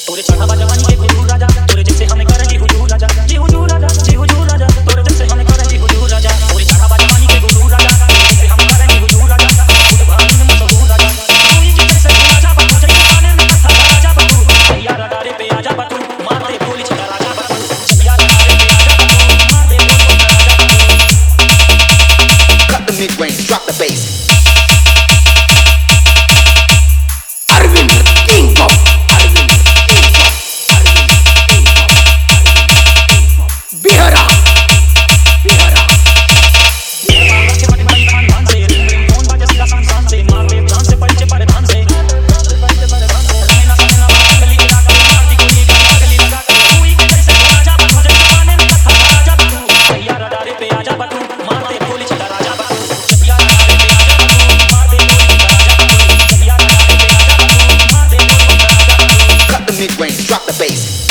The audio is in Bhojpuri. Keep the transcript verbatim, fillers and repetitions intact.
तोरे चढ़ावा जवानी के हुजूर राजा, तोरे जैसे हमें करे जी हुजूर राजा, जी हुजूर राजा, जी हुजूर राजा, तोरे जैसे हमें करे जी हुजूर राजा, तोरे चढ़ावा जवानी के हुजूर राजा, तोरे जैसे हमें करे जी हुजूर राजा, खुद भाई ने मशहूर राजा, तू ही जैसे राजा बतू, जैसे खाने में था राजा बतू, सैया रडारे पे आजा बतू, मार दे गोली छका राजा बतू, सैया रडारे पे आजा बतू, मार दे गोली छका राजा बतू. Cut the mid-range, drop the bass. Drop the bass.